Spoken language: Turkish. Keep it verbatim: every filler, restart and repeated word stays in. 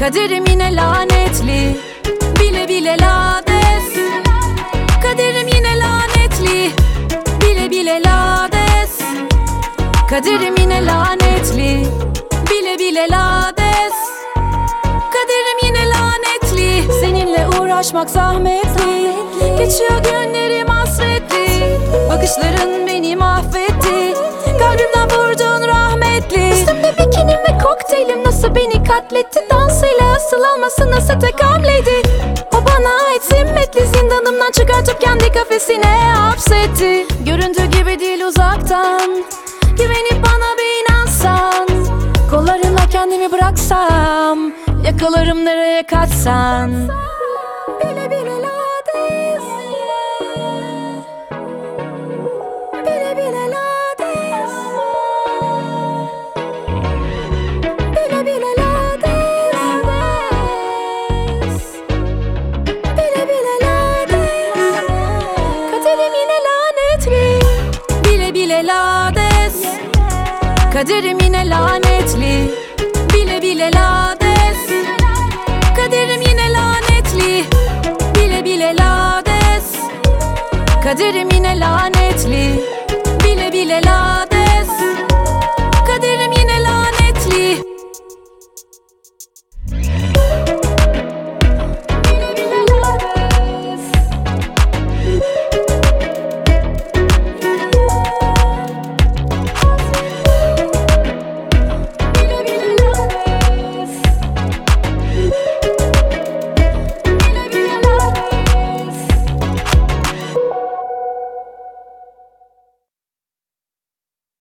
Kaderim yine lanetli, bile bile lades. Kaderim yine lanetli, bile bile lades. Kaderim yine lanetli, bile bile lades. Kaderim yine lanetli, seninle uğraşmak zahmetli. Geçiyor günlerim hasretli, bakışların beni mahvetti. Kalbimden vurdun rahmetli. Üstümde bikinim ve kokteylim nasıl beni katletti. Dansıyla asıl alması nasıl tek hamleydi. O bana ait zimmetli, zindanımdan çıkartıp kendi kafesine hapsetti. Göründüğü gibi değil uzaktan, güvenip bana bir inansan. Kollarınla kendimi bıraksam, yakalarım nereye kaçsan. Bile bile lades, bile bile lades, bile bile lades, bile bile lades. Kaderim yine lanetli, bile bile lades. Kaderim yine lanetli, bile bile lades. Kaderim yine lanetli, bile bile lades. Kaderim yine lanetli.